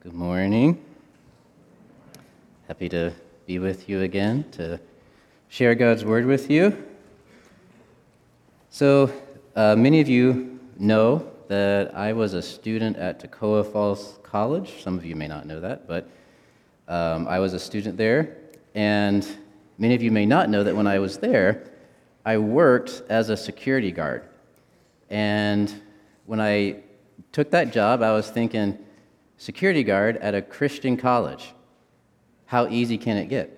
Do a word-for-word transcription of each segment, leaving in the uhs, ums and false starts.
Good morning. Happy to be with you again to share God's Word with you. So, uh, many of you know that I was a student at Toccoa Falls College. Some of you may not know that, but um, I was a student there. And many of you may not know that when I was there, I worked as a security guard. And when I took that job, I was thinking, security guard at a Christian college, how easy can it get?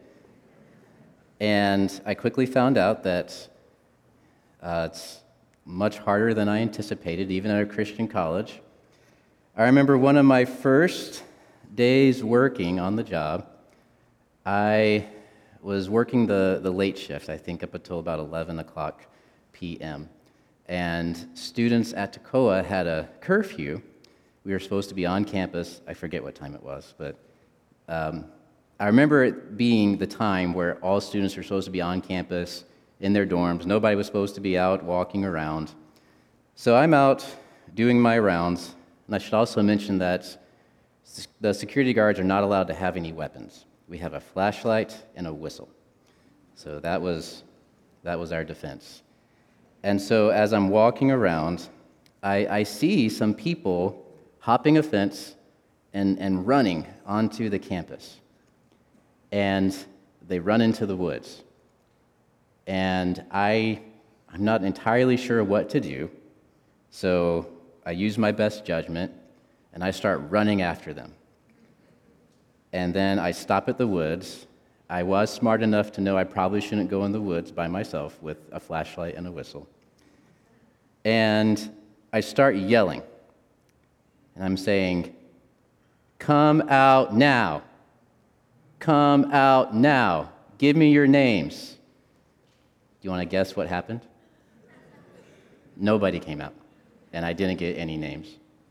And I quickly found out that uh, it's much harder than I anticipated, even at a Christian college. I remember one of my first days working on the job, I was working the, the late shift, I think up until about eleven o'clock p.m. And students at Toccoa had a curfew. We were supposed to be on campus. I forget what time it was, but um, I remember it being the time where all students were supposed to be on campus in their dorms. Nobody was supposed to be out walking around. So I'm out doing my rounds, and I should also mention that the security guards are not allowed to have any weapons. We have a flashlight and a whistle. So that was that was our defense. And so as I'm walking around, I, I see some people hopping a fence and, and running onto the campus. And they run into the woods. And I, I'm not entirely sure what to do, so I use my best judgment, and I start running after them. And then I stop at the woods. I was smart enough to know I probably shouldn't go in the woods by myself with a flashlight and a whistle. And I start yelling. And I'm saying, "Come out now. Come out now. Give me your names." Do you want to guess what happened? Nobody came out, and I didn't get any names.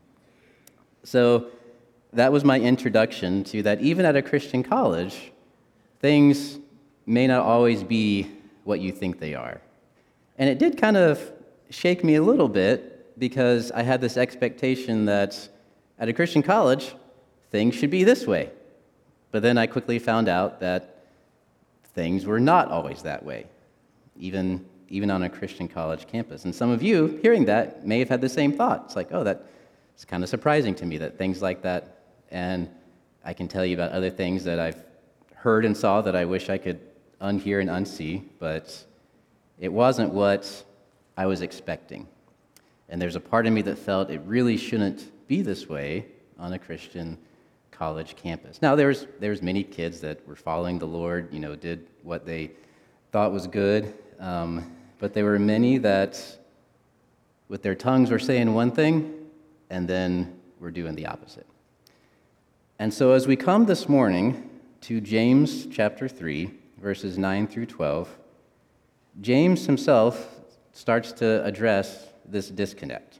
So that was my introduction to that even at a Christian college, things may not always be what you think they are. And it did kind of shake me a little bit because I had this expectation that at a Christian college, things should be this way. But then I quickly found out that things were not always that way, even, even on a Christian college campus. And some of you, hearing that, may have had the same thought. It's like, oh, that's kind of surprising to me that things like that. And I can tell you about other things that I've heard and saw that I wish I could unhear and unsee, but it wasn't what I was expecting. And there's a part of me that felt it really shouldn't be this way on a Christian college campus. Now, there's there's many kids that were following the Lord, you know, did what they thought was good, um, but there were many that with their tongues were saying one thing, and then were doing the opposite. And so as we come this morning to James chapter three, verses nine through twelve, James himself starts to address this disconnect.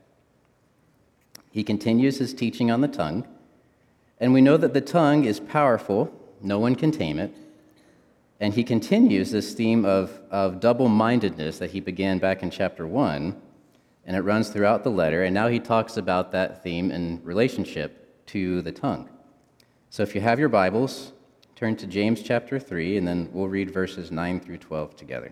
He continues his teaching on the tongue, and we know that the tongue is powerful, no one can tame it, and he continues this theme of, of double-mindedness that he began back in chapter one, and it runs throughout the letter, and now he talks about that theme in relationship to the tongue. So if you have your Bibles, turn to James chapter three, and then we'll read verses nine through twelve together.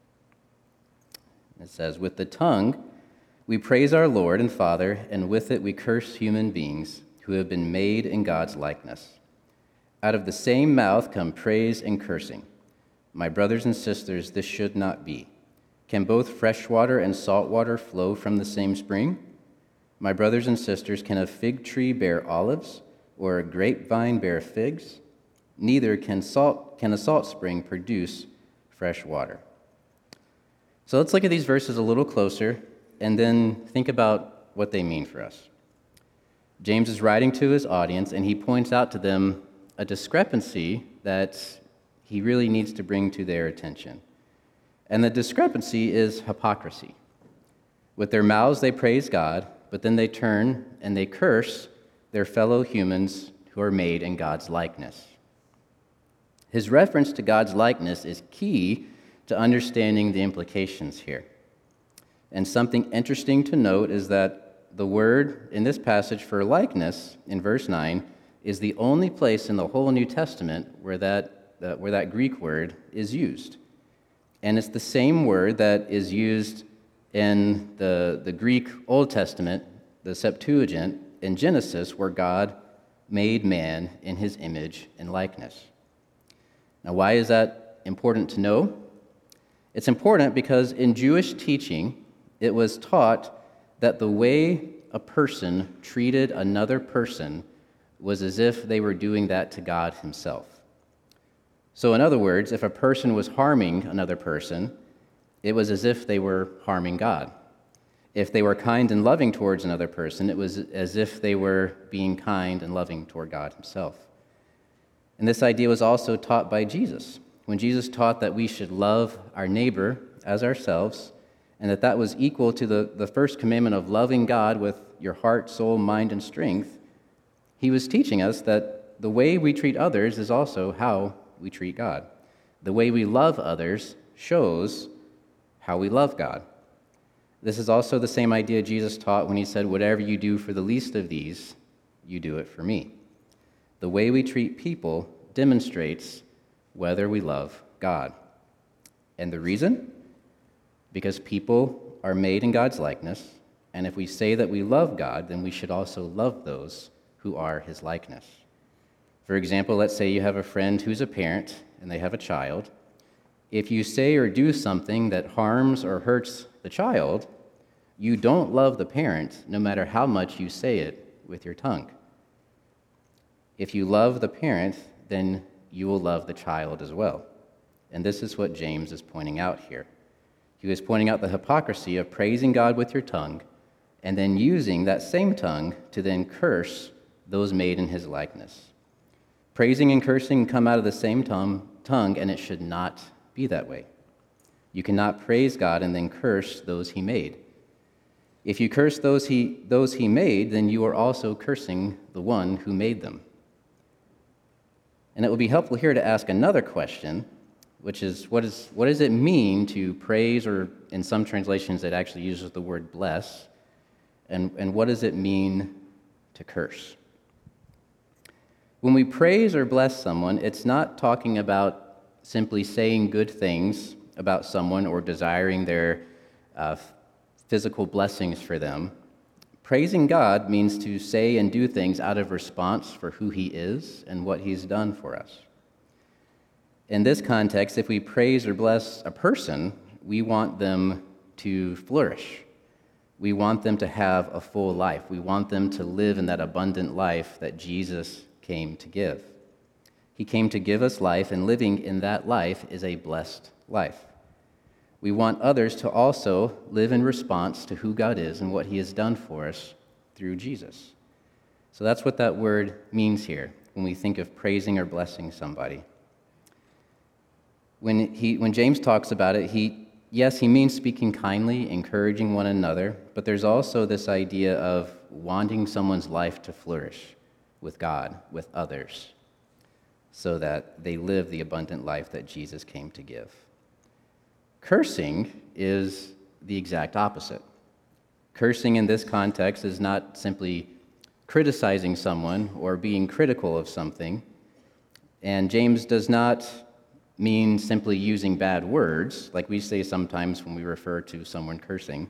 It says, "With the tongue we praise our Lord and Father, and with it we curse human beings who have been made in God's likeness. Out of the same mouth come praise and cursing. My brothers and sisters, this should not be. Can both fresh water and salt water flow from the same spring? My brothers and sisters, can a fig tree bear olives, or a grapevine bear figs? Neither can salt can a salt spring produce fresh water." So let's look at these verses a little closer and then think about what they mean for us. James is writing to his audience, and he points out to them a discrepancy that he really needs to bring to their attention. And the discrepancy is hypocrisy. With their mouths they praise God, but then they turn and they curse their fellow humans who are made in God's likeness. His reference to God's likeness is key to understanding the implications here. And something interesting to note is that the word in this passage for likeness, in verse nine, is the only place in the whole New Testament where that, uh, where that Greek word is used. And it's the same word that is used in the, the Greek Old Testament, the Septuagint, in Genesis, where God made man in his image and likeness. Now, why is that important to know? It's important because in Jewish teaching, it was taught that the way a person treated another person was as if they were doing that to God himself. So in other words, if a person was harming another person, it was as if they were harming God. If they were kind and loving towards another person, it was as if they were being kind and loving toward God himself. And this idea was also taught by Jesus. When Jesus taught that we should love our neighbor as ourselves, and that that was equal to the, the first commandment of loving God with your heart, soul, mind, and strength, he was teaching us that the way we treat others is also how we treat God. The way we love others shows how we love God. This is also the same idea Jesus taught when he said, "Whatever you do for the least of these, you do it for me." The way we treat people demonstrates whether we love God. And the reason? Because people are made in God's likeness, and if we say that we love God, then we should also love those who are his likeness. For example, let's say you have a friend who's a parent and they have a child. If you say or do something that harms or hurts the child, you don't love the parent no matter how much you say it with your tongue. If you love the parent, then you will love the child as well. And this is what James is pointing out here. He was pointing out the hypocrisy of praising God with your tongue and then using that same tongue to then curse those made in his likeness. Praising and cursing come out of the same tongue, tongue, and it should not be that way. You cannot praise God and then curse those he made. If you curse those he, those he made, then you are also cursing the one who made them. And it will be helpful here to ask another question, which is what, is, what does it mean to praise, or in some translations it actually uses the word bless, and, and what does it mean to curse? When we praise or bless someone, it's not talking about simply saying good things about someone or desiring their uh, physical blessings for them. Praising God means to say and do things out of response for who he is and what he's done for us. In this context, if we praise or bless a person, we want them to flourish. We want them to have a full life. We want them to live in that abundant life that Jesus came to give. He came to give us life, and living in that life is a blessed life. We want others to also live in response to who God is and what he has done for us through Jesus. So that's what that word means here when we think of praising or blessing somebody. When he, when James talks about it, he, yes, he means speaking kindly, encouraging one another, but there's also this idea of wanting someone's life to flourish with God, with others, so that they live the abundant life that Jesus came to give. Cursing is the exact opposite. Cursing in this context is not simply criticizing someone or being critical of something, and James does not mean simply using bad words, like we say sometimes when we refer to someone cursing.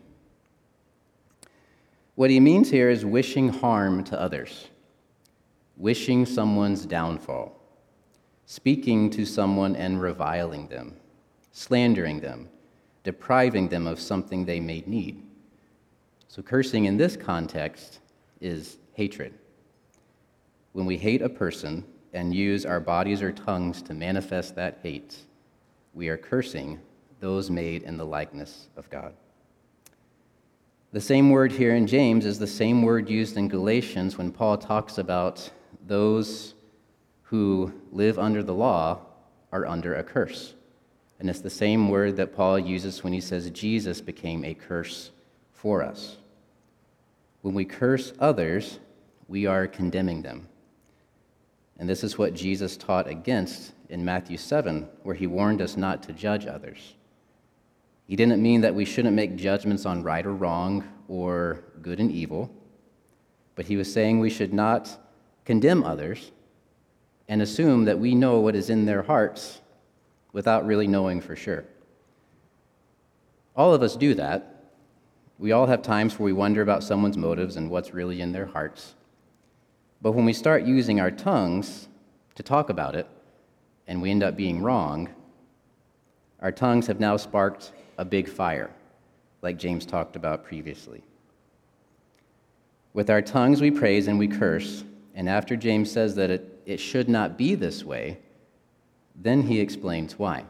What he means here is wishing harm to others, wishing someone's downfall, speaking to someone and reviling them, slandering them, depriving them of something they may need. So cursing in this context is hatred. When we hate a person and use our bodies or tongues to manifest that hate, we are cursing those made in the likeness of God. The same word here in James is the same word used in Galatians when Paul talks about those who live under the law are under a curse. And it's the same word that Paul uses when he says Jesus became a curse for us. When we curse others, we are condemning them. And this is what Jesus taught against in Matthew seven, where he warned us not to judge others. He didn't mean that we shouldn't make judgments on right or wrong or good and evil, but he was saying we should not condemn others, and assume that we know what is in their hearts without really knowing for sure. All of us do that. We all have times where we wonder about someone's motives and what's really in their hearts. But when we start using our tongues to talk about it, and we end up being wrong, our tongues have now sparked a big fire, like James talked about previously. With our tongues we praise and we curse, and after James says that it, it should not be this way, then he explains why.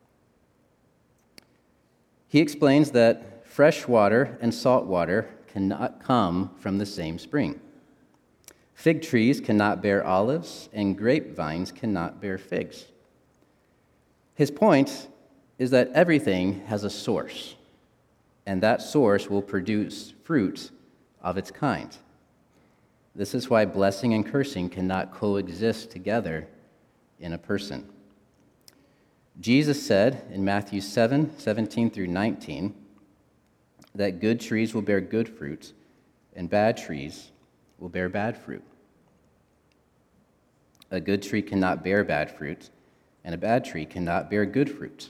He explains that fresh water and salt water cannot come from the same spring. Fig trees cannot bear olives, and grapevines cannot bear figs. His point is that everything has a source, and that source will produce fruit of its kind. This is why blessing and cursing cannot coexist together in a person. Jesus said in Matthew seven, seventeen through nineteen, that good trees will bear good fruit, and bad trees will bear bad fruit. A good tree cannot bear bad fruit, and a bad tree cannot bear good fruit.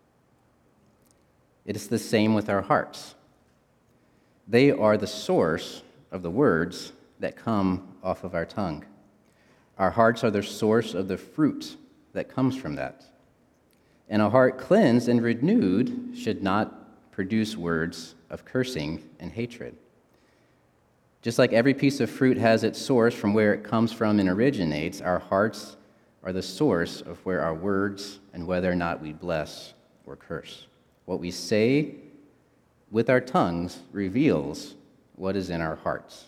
It is the same with our hearts. They are the source of the words that come off of our tongue. Our hearts are the source of the fruit that comes from that. And a heart cleansed and renewed should not produce words of cursing and hatred. Just like every piece of fruit has its source from where it comes from and originates, our hearts are the source of where our words and whether or not we bless or curse. What we say with our tongues reveals what is in our hearts.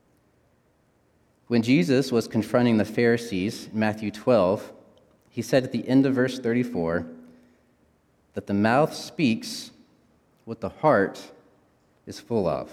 When Jesus was confronting the Pharisees in Matthew twelve, he said at the end of verse thirty-four that the mouth speaks what the heart is full of.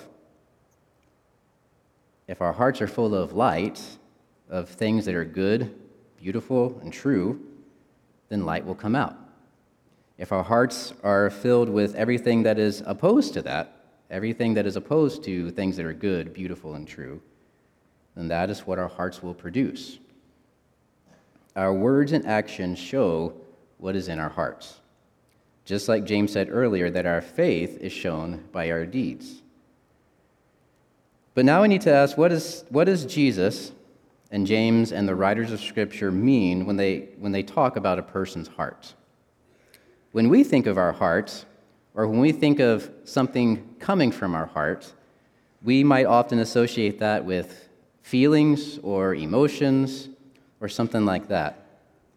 If our hearts are full of light, of things that are good, beautiful, and true, then light will come out. If our hearts are filled with everything that is opposed to that, everything that is opposed to things that are good, beautiful, and true, then that is what our hearts will produce. Our words and actions show what is in our hearts. Just like James said earlier, that our faith is shown by our deeds. But now we need to ask, what, is, what does Jesus and James and the writers of Scripture mean when they, when they talk about a person's heart? When we think of our hearts, or when we think of something coming from our heart, we might often associate that with feelings or emotions or something like that.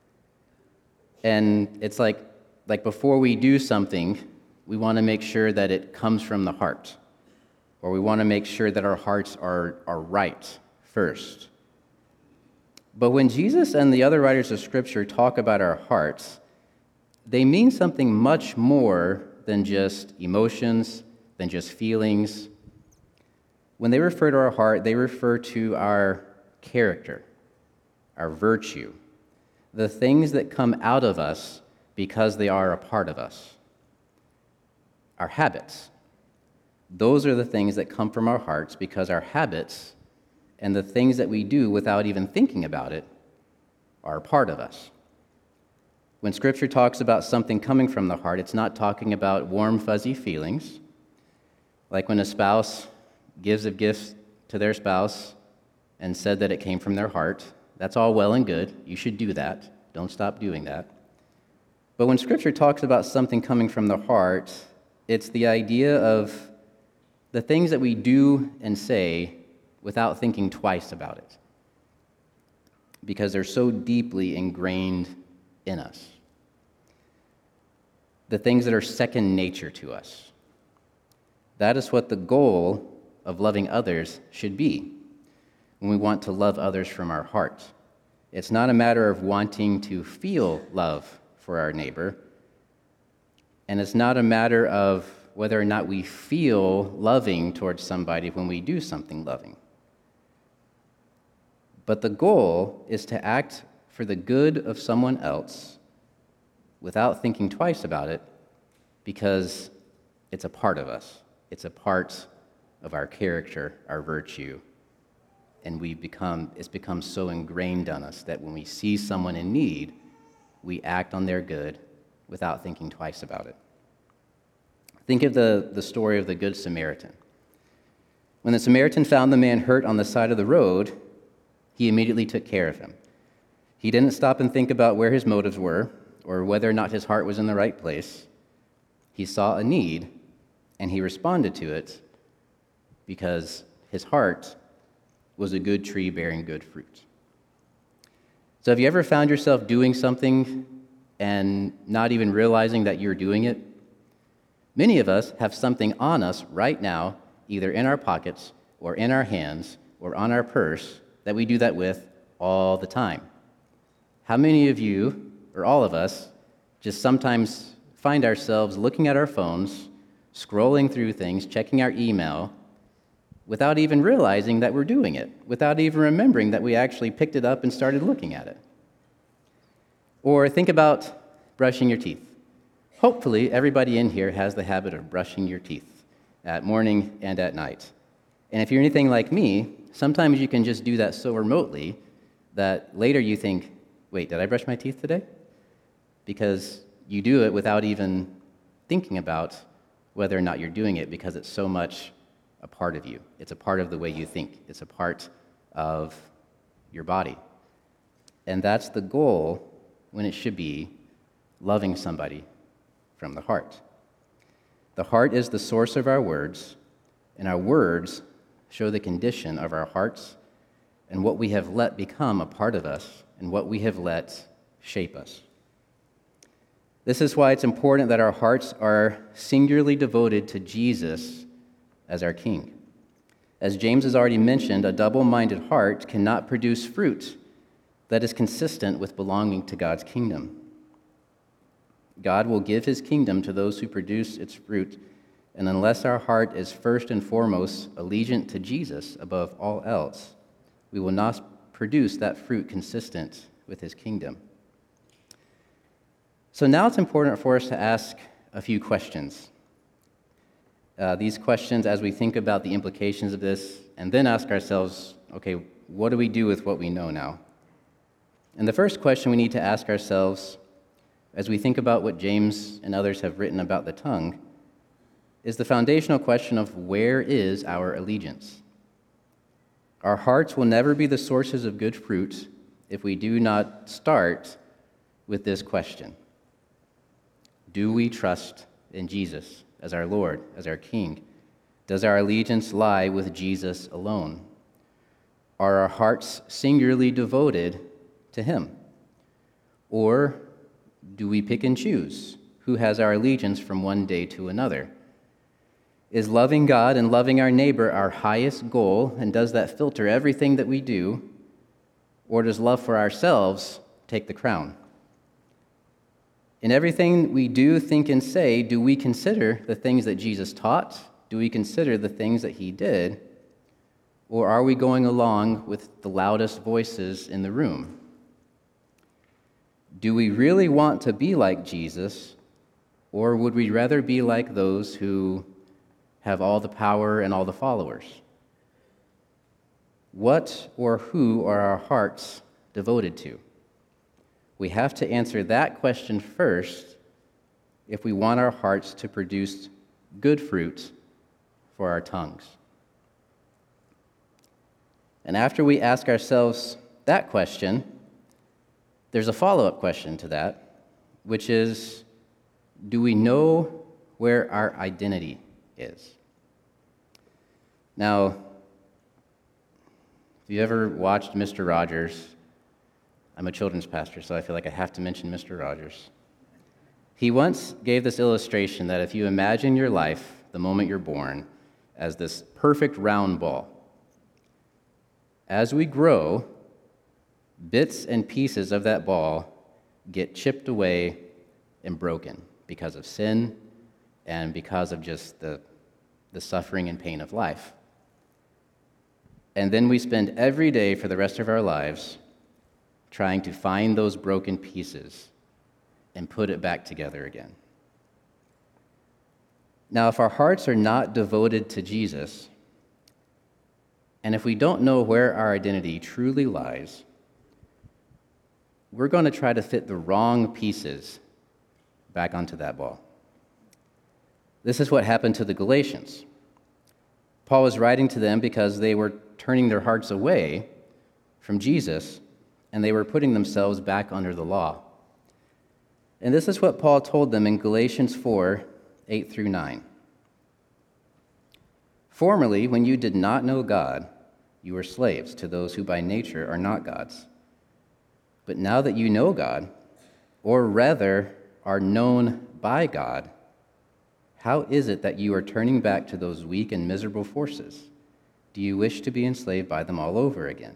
And it's like, like before we do something, we want to make sure that it comes from the heart, or we want to make sure that our hearts are, are right first. But when Jesus and the other writers of Scripture talk about our hearts, they mean something much more than just emotions, than just feelings. When they refer to our heart, they refer to our character, our virtue, the things that come out of us because they are a part of us, our habits. Those are the things that come from our hearts because our habits and the things that we do without even thinking about it are a part of us. When Scripture talks about something coming from the heart, it's not talking about warm, fuzzy feelings, like when a spouse gives a gift to their spouse and said that it came from their heart. That's all well and good. You should do that. Don't stop doing that. But when Scripture talks about something coming from the heart, it's the idea of the things that we do and say without thinking twice about it, because they're so deeply ingrained in us. The things that are second nature to us. That is what the goal of loving others should be when we want to love others from our heart. It's not a matter of wanting to feel love for our neighbor, and it's not a matter of whether or not we feel loving towards somebody when we do something loving. But the goal is to act for the good of someone else without thinking twice about it, because it's a part of us. It's a part of our character, our virtue, and we become, it's become so ingrained on us that when we see someone in need, we act on their good without thinking twice about it. Think of the, the story of the Good Samaritan. When the Samaritan found the man hurt on the side of the road, he immediately took care of him. He didn't stop and think about where his motives were or whether or not his heart was in the right place. He saw a need, and he responded to it because his heart was a good tree bearing good fruit. So have you ever found yourself doing something and not even realizing that you're doing it? Many of us have something on us right now, either in our pockets or in our hands or on our purse, that we do that with all the time. How many of you, or all of us, just sometimes find ourselves looking at our phones, scrolling through things, checking our email, without even realizing that we're doing it, without even remembering that we actually picked it up and started looking at it? Or think about brushing your teeth. Hopefully, everybody in here has the habit of brushing your teeth at morning and at night. And if you're anything like me, sometimes you can just do that so remotely that later you think, wait, did I brush my teeth today? Because you do it without even thinking about whether or not you're doing it, because it's so much a part of you. It's a part of the way you think. It's a part of your body. And that's the goal when it should be loving somebody from the heart. The heart is the source of our words, and our words show the condition of our hearts and what we have let become a part of us and what we have let shape us. This is why it's important that our hearts are singularly devoted to Jesus as our King. As James has already mentioned, a double-minded heart cannot produce fruit that is consistent with belonging to God's kingdom. God will give his kingdom to those who produce its fruit, and unless our heart is first and foremost allegiant to Jesus above all else, we will not produce that fruit consistent with his kingdom. So now it's important for us to ask a few questions. Uh, these questions as we think about the implications of this, and then ask ourselves, okay, what do we do with what we know now? And the first question we need to ask ourselves as we think about what James and others have written about the tongue is the foundational question of where is our allegiance? Our hearts will never be the sources of good fruit if we do not start with this question. Do we trust in Jesus as our Lord, as our King? Does our allegiance lie with Jesus alone? Are our hearts singularly devoted to him? Or do we pick and choose who has our allegiance from one day to another? Is loving God and loving our neighbor our highest goal, and does that filter everything that we do? Or does love for ourselves take the crown? In everything we do, think, and say, do we consider the things that Jesus taught? Do we consider the things that he did? Or are we going along with the loudest voices in the room? Do we really want to be like Jesus, or would we rather be like those who have all the power and all the followers? What or who are our hearts devoted to? We have to answer that question first if we want our hearts to produce good fruit for our tongues. And after we ask ourselves that question, there's a follow-up question to that, which is, do we know where our identity is? Now, if you ever watched Mister Rogers, I'm a children's pastor, so I feel like I have to mention Mister Rogers. He once gave this illustration that if you imagine your life, the moment you're born, as this perfect round ball, as we grow, bits and pieces of that ball get chipped away and broken because of sin and because of just the, the suffering and pain of life. And then we spend every day for the rest of our lives trying to find those broken pieces and put it back together again. Now, if our hearts are not devoted to Jesus, And if we don't know where our identity truly lies, we're going to try to fit the wrong pieces back onto that ball. This is what happened to the Galatians. Paul was writing to them because they were turning their hearts away from Jesus, and they were putting themselves back under the law. And this is what Paul told them in Galatians four, eight through nine. Formerly, when you did not know God, you were slaves to those who by nature are not gods. But now that you know God, or rather are known by God, how is it that you are turning back to those weak and miserable forces? Do you wish to be enslaved by them all over again?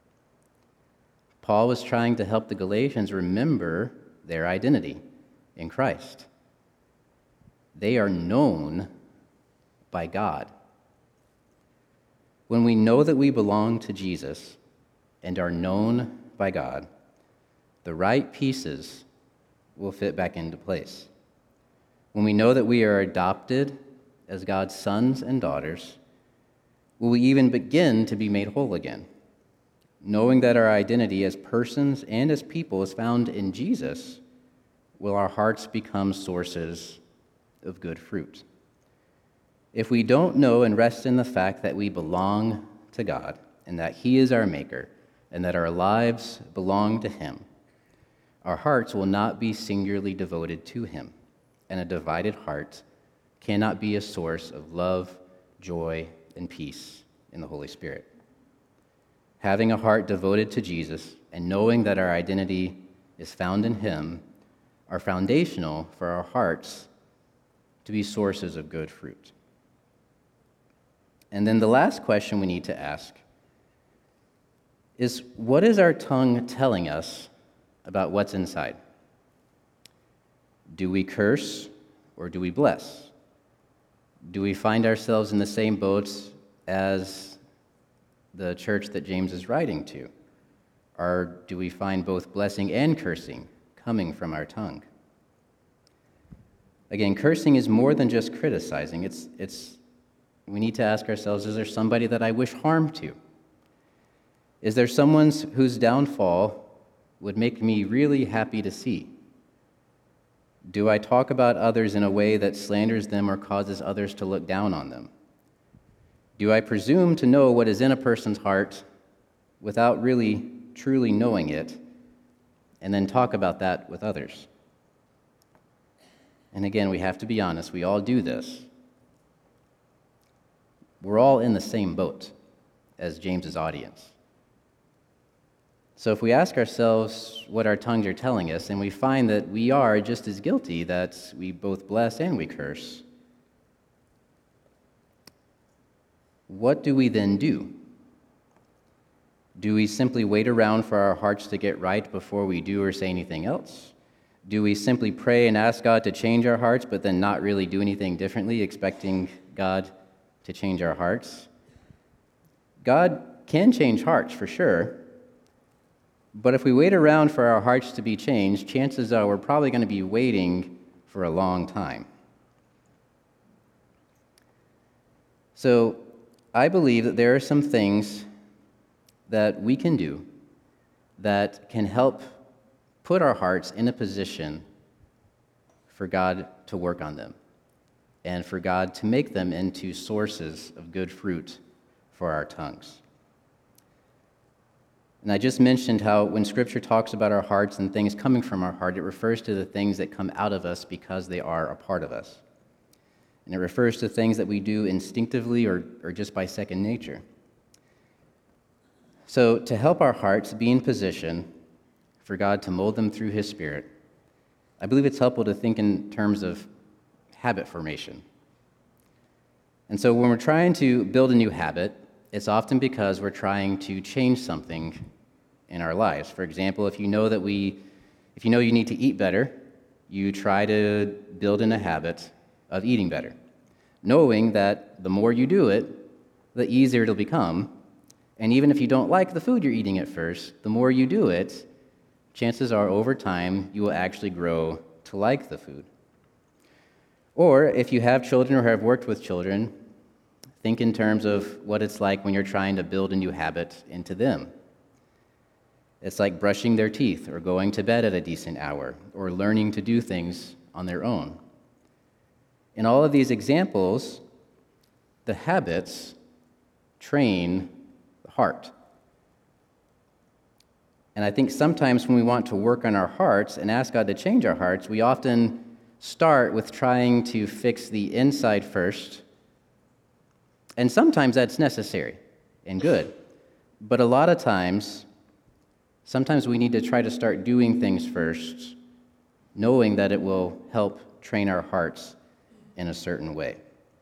Paul was trying to help the Galatians remember their identity in Christ. They are known by God. When we know that we belong to Jesus and are known by God, the right pieces will fit back into place. When we know that we are adopted as God's sons and daughters, will we even begin to be made whole again? Knowing that our identity as persons and as people is found in Jesus, will our hearts become sources of good fruit? If we don't know and rest in the fact that we belong to God and that He is our Maker and that our lives belong to Him, our hearts will not be singularly devoted to Him, and a divided heart cannot be a source of love, joy, and peace in the Holy Spirit. Having a heart devoted to Jesus and knowing that our identity is found in Him are foundational for our hearts to be sources of good fruit. And then the last question we need to ask is, what is our tongue telling us about what's inside? Do we curse or do we bless? Do we find ourselves in the same boat as the church that James is writing to? Or do we find both blessing and cursing coming from our tongue? Again, cursing is more than just criticizing. It's, it's, we need to ask ourselves, is there somebody that I wish harm to? Is there someone whose downfall would make me really happy to see? Do I talk about others in a way that slanders them or causes others to look down on them? Do I presume to know what is in a person's heart without really, truly knowing it, and then talk about that with others? And again, we have to be honest, we all do this. We're all in the same boat as James's audience. So if we ask ourselves what our tongues are telling us, and we find that we are just as guilty, that we both bless and we curse, what do we then do? Do we simply wait around for our hearts to get right before we do or say anything else? Do we simply pray and ask God to change our hearts, but then not really do anything differently, expecting God to change our hearts? God can change hearts, for sure. But if we wait around for our hearts to be changed, chances are we're probably going to be waiting for a long time. So I believe that there are some things that we can do that can help put our hearts in a position for God to work on them and for God to make them into sources of good fruit for our tongues. And I just mentioned how when Scripture talks about our hearts and things coming from our heart, it refers to the things that come out of us because they are a part of us. And it refers to things that we do instinctively or, or just by second nature. So to help our hearts be in position for God to mold them through His Spirit, I believe it's helpful to think in terms of habit formation. And so when we're trying to build a new habit, it's often because we're trying to change something in our lives. For example, if you know that we, if you know you need to eat better, you try to build in a habit of eating better, knowing that the more you do it, the easier it'll become. And even if you don't like the food you're eating at first, the more you do it, chances are over time you will actually grow to like the food. Or if you have children or have worked with children, Think in terms of what it's like when you're trying to build a new habit into them. It's like brushing their teeth or going to bed at a decent hour or learning to do things on their own. In all of these examples, the habits train the heart. And I think sometimes when we want to work on our hearts and ask God to change our hearts, we often start with trying to fix the inside first. And sometimes that's necessary and good. But a lot of times, sometimes we need to try to start doing things first, knowing that it will help train our hearts in a certain way.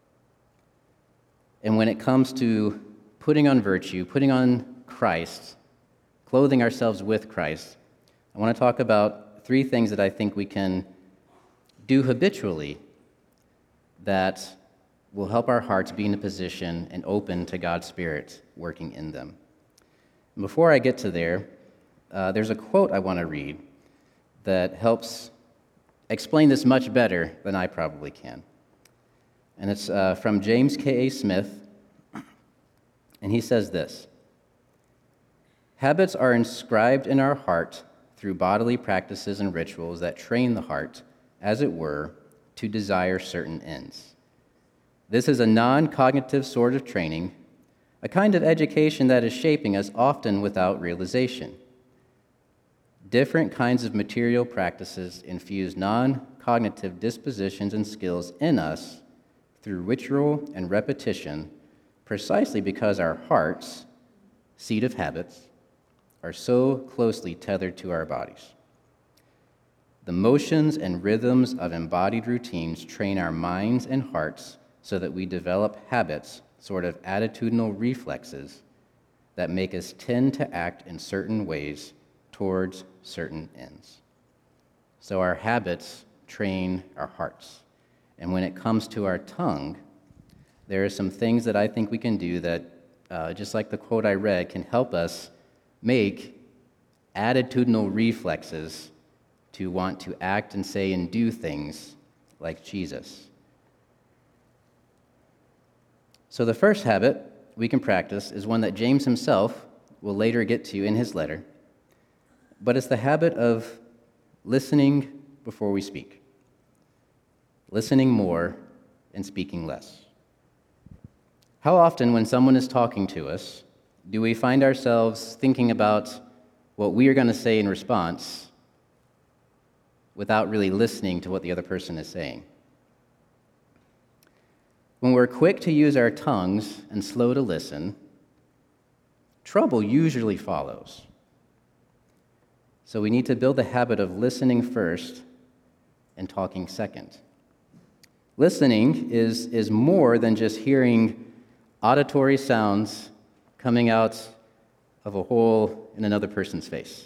And when it comes to putting on virtue, putting on Christ, clothing ourselves with Christ, I want to talk about three things that I think we can do habitually that will help our hearts be in a position and open to God's Spirit working in them. And before I get to there, uh, there's a quote I want to read that helps explain this much better than I probably can. And it's uh, from James K A Smith, and he says this: "Habits are inscribed in our heart through bodily practices and rituals that train the heart, as it were, to desire certain ends. This is a non-cognitive sort of training, a kind of education that is shaping us often without realization. Different kinds of material practices infuse non-cognitive dispositions and skills in us through ritual and repetition, precisely because our hearts, seat of habits, are so closely tethered to our bodies. The motions and rhythms of embodied routines train our minds and hearts so that we develop habits, sort of attitudinal reflexes, that make us tend to act in certain ways towards certain ends." So our habits train our hearts. And when it comes to our tongue, there are some things that I think we can do that, uh, just like the quote I read, can help us make attitudinal reflexes to want to act and say and do things like Jesus. So the first habit we can practice is one that James himself will later get to in his letter, but it's the habit of listening before we speak, listening more and speaking less. How often when someone is talking to us, do we find ourselves thinking about what we are going to say in response without really listening to what the other person is saying? When we're quick to use our tongues and slow to listen, trouble usually follows. So we need to build the habit of listening first and talking second. Listening is, is more than just hearing auditory sounds coming out of a hole in another person's face.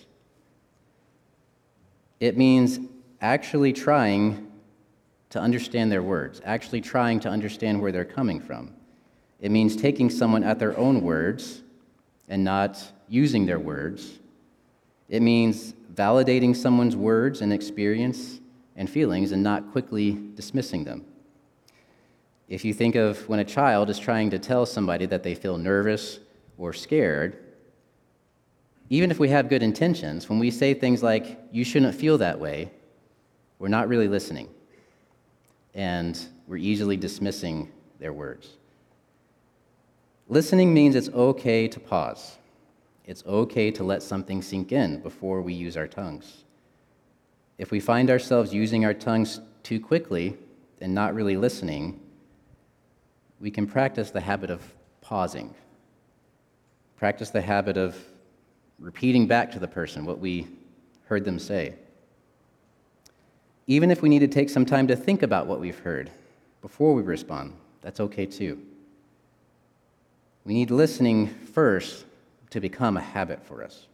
It means actually trying to understand their words, actually trying to understand where they're coming from. It means taking someone at their own words and not using their words. It means validating someone's words and experience and feelings and not quickly dismissing them. If you think of when a child is trying to tell somebody that they feel nervous or scared, even if we have good intentions, when we say things like, "You shouldn't feel that way," we're not really listening, and we're easily dismissing their words. Listening means it's okay to pause. It's okay to let something sink in before we use our tongues. If we find ourselves using our tongues too quickly and not really listening, we can practice the habit of pausing. Practice the habit of repeating back to the person what we heard them say. Even if we need to take some time to think about what we've heard before we respond, that's okay too. We need listening first to become a habit for us.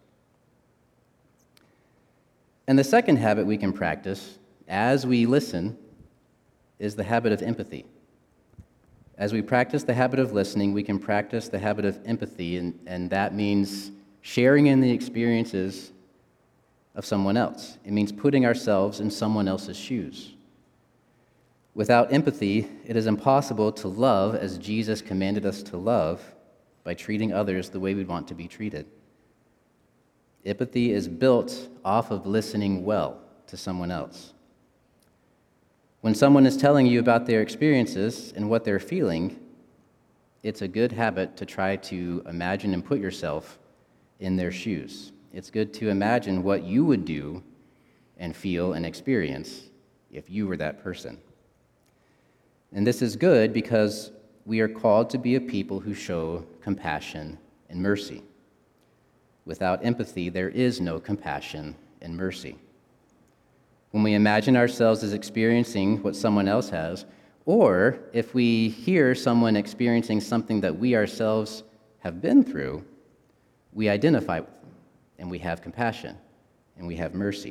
And the second habit we can practice as we listen is the habit of empathy. As we practice the habit of listening, we can practice the habit of empathy, and, and that means sharing in the experiences of someone else. It means putting ourselves in someone else's shoes. Without empathy, it is impossible to love as Jesus commanded us to love by treating others the way we'd want to be treated. Empathy is built off of listening well to someone else. When someone is telling you about their experiences and what they're feeling, it's a good habit to try to imagine and put yourself in their shoes. It's good to imagine what you would do and feel and experience if you were that person. And this is good because we are called to be a people who show compassion and mercy. Without empathy, there is no compassion and mercy. When we imagine ourselves as experiencing what someone else has, or if we hear someone experiencing something that we ourselves have been through, we identify with them, and we have compassion, and we have mercy.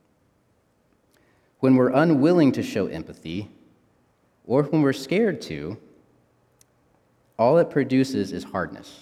When we're unwilling to show empathy, or when we're scared to, all it produces is hardness.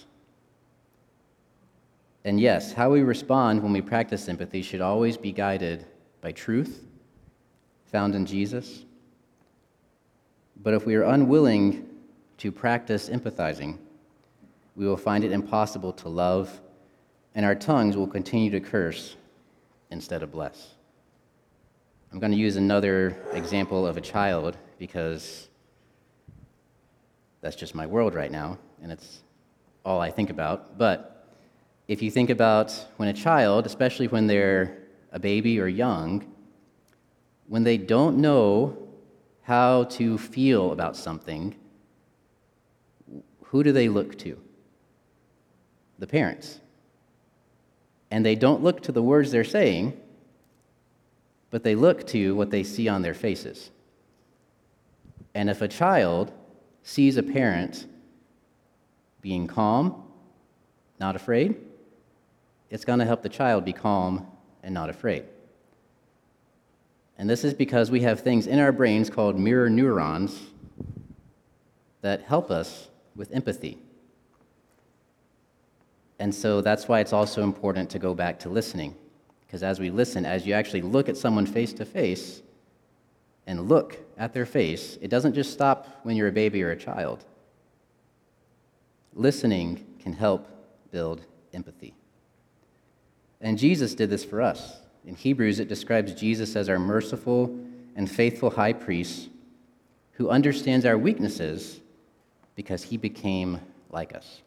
And yes, how we respond when we practice empathy should always be guided by truth found in Jesus. But if we are unwilling to practice empathizing, we will find it impossible to love, and our tongues will continue to curse instead of bless. I'm going to use another example of a child because that's just my world right now, and it's all I think about. But if you think about when a child, especially when they're a baby or young, when they don't know how to feel about something, who do they look to? The parents. And they don't look to the words they're saying, but they look to what they see on their faces. And if a child sees a parent being calm, not afraid, it's going to help the child be calm and not afraid. And this is because we have things in our brains called mirror neurons that help us with empathy. And so that's why it's also important to go back to listening. Because as we listen, as you actually look at someone face to face and look at their face, it doesn't just stop when you're a baby or a child. Listening can help build empathy. And Jesus did this for us. In Hebrews, it describes Jesus as our merciful and faithful high priest who understands our weaknesses because he became like us.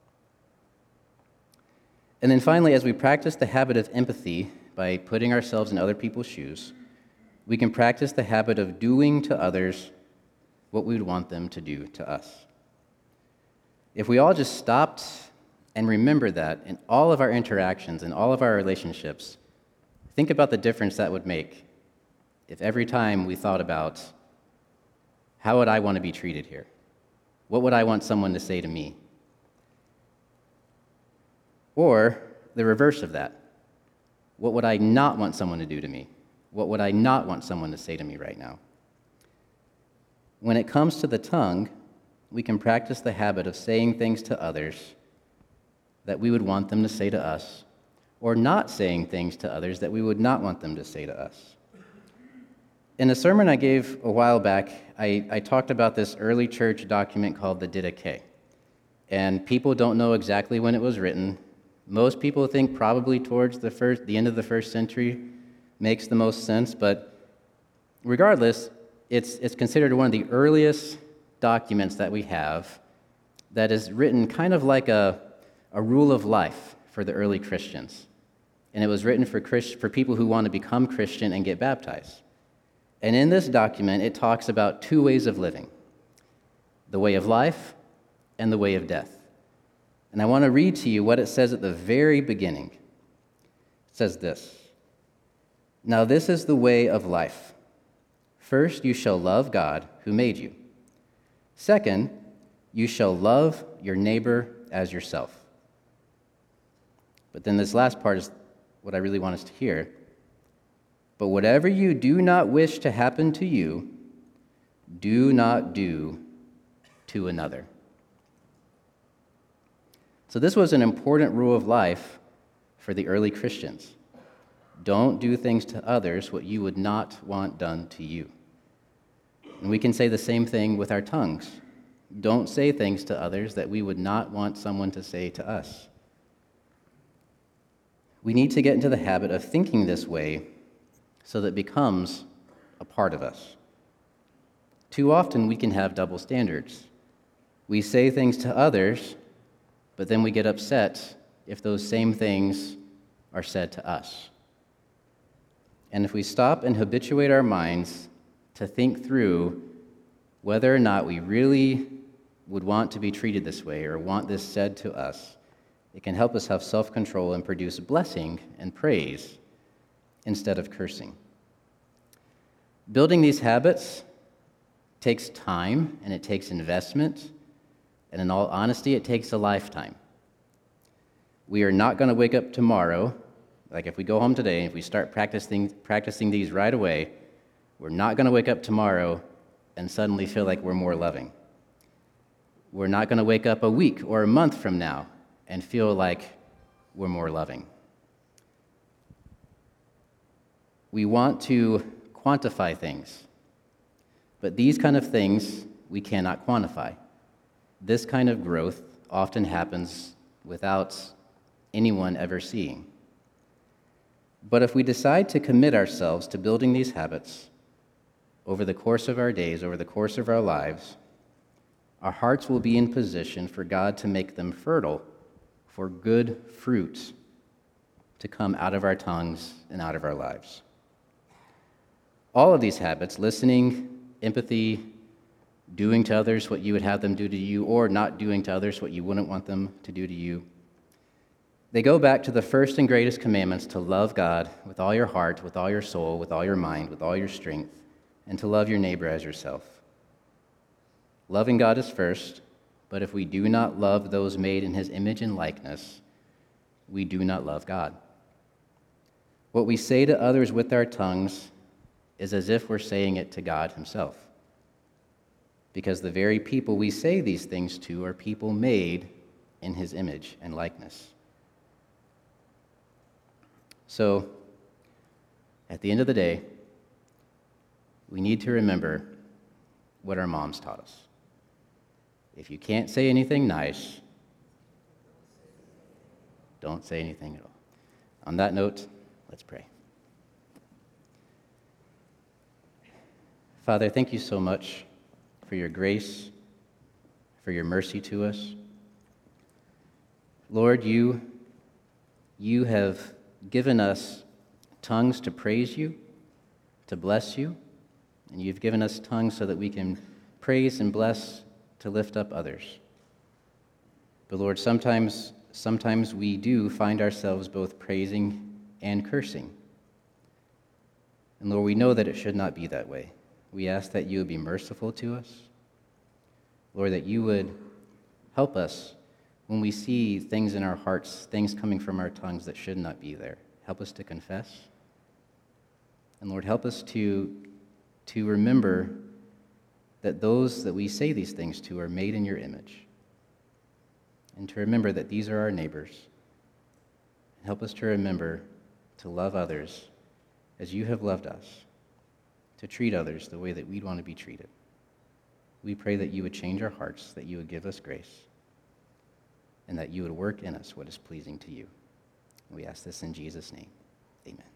And then finally, as we practice the habit of empathy by putting ourselves in other people's shoes, we can practice the habit of doing to others what we would want them to do to us. If we all just stopped and remembered that in all of our interactions and all of our relationships, think about the difference that would make if every time we thought about, how would I want to be treated here? What would I want someone to say to me? Or the reverse of that. What would I not want someone to do to me? What would I not want someone to say to me right now? When it comes to the tongue, we can practice the habit of saying things to others that we would want them to say to us, or not saying things to others that we would not want them to say to us. In a sermon I gave a while back, I, I talked about this early church document called the Didache. And people don't know exactly when it was written. Most people think probably towards the first, the end of the first century makes the most sense, but regardless, it's, it's considered one of the earliest documents that we have that is written kind of like a, a rule of life for the early Christians. And it was written for, Christ, for people who want to become Christian and get baptized. And in this document, it talks about two ways of living, the way of life and the way of death. And I want to read to you what it says at the very beginning. It says this: "Now this is the way of life. First, you shall love God who made you. Second, you shall love your neighbor as yourself." But then this last part is what I really want us to hear. "But whatever you do not wish to happen to you, do not do to another." So this was an important rule of life for the early Christians. Don't do things to others what you would not want done to you. And we can say the same thing with our tongues. Don't say things to others that we would not want someone to say to us. We need to get into the habit of thinking this way so that it becomes a part of us. Too often we can have double standards. We say things to others, but then we get upset if those same things are said to us. And if we stop and habituate our minds to think through whether or not we really would want to be treated this way or want this said to us, it can help us have self-control and produce blessing and praise instead of cursing. Building these habits takes time and it takes investment, and in all honesty, it takes a lifetime. We are not going to wake up tomorrow, like if we go home today, if we start practicing, practicing these right away, we're not going to wake up tomorrow and suddenly feel like we're more loving. We're not going to wake up a week or a month from now and feel like we're more loving. We want to quantify things, but these kind of things we cannot quantify. This kind of growth often happens without anyone ever seeing. But if we decide to commit ourselves to building these habits over the course of our days, over the course of our lives, our hearts will be in position for God to make them fertile for good fruit to come out of our tongues and out of our lives. All of these habits, listening, empathy, doing to others what you would have them do to you, or not doing to others what you wouldn't want them to do to you, they go back to the first and greatest commandments to love God with all your heart, with all your soul, with all your mind, with all your strength, and to love your neighbor as yourself. Loving God is first, but if we do not love those made in his image and likeness, we do not love God. What we say to others with our tongues is as if we're saying it to God himself, because the very people we say these things to are people made in his image and likeness. So, at the end of the day, we need to remember what our moms taught us. If you can't say anything nice, don't say anything at all. On that note, let's pray. Father, thank you so much for your grace, for your mercy to us. Lord, you, you have given us tongues to praise you, to bless you, and you've given us tongues so that we can praise and bless, to lift up others. But Lord, sometimes, sometimes we do find ourselves both praising and cursing. And Lord, we know that it should not be that way. We ask that you would be merciful to us. Lord, that you would help us when we see things in our hearts, things coming from our tongues that should not be there. Help us to confess. And Lord, help us to, to remember that those that we say these things to are made in your image. And to remember that these are our neighbors. Help us to remember to love others as you have loved us, to treat others the way that we'd want to be treated. We pray that you would change our hearts, that you would give us grace, and that you would work in us what is pleasing to you. We ask this in Jesus' name. Amen.